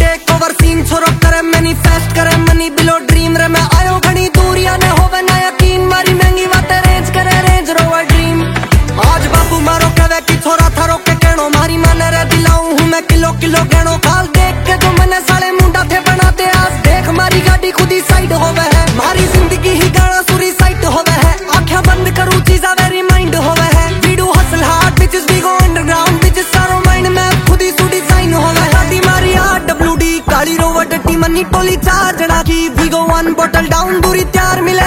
Take over scene छोरो करे manifest करे मनी बिलो ड्रीम रे मैं आयो घनी दूरिया ने होवे ना यकीन मारी महंगी बातें रेंज करे रेंज रोवर ड्रीम। आज बाबू मारो कहे कि छोरा थारो के कहनो मारी माने रे दिलाऊं हूं मैं किलो किलो गहनो काल देख के जो मैंने साले मुंडा थे बनाते आज देख मारी गाड़ी खुद ही साइड होवे है मारी जिंदगी ही गाना सुरी साइड होवे है आंखें बंद करूं चीजा वेरी माइंड होवे है we do hustle hard bitches we go underground bitches सारो माइंड में खुद ही सुडी साइन होवे है गाड़ी मारी RWD काली रोवर डट्टी मनी टोली चार जना की वी गो 1 बॉटल डाउन दूरी त्यार मिले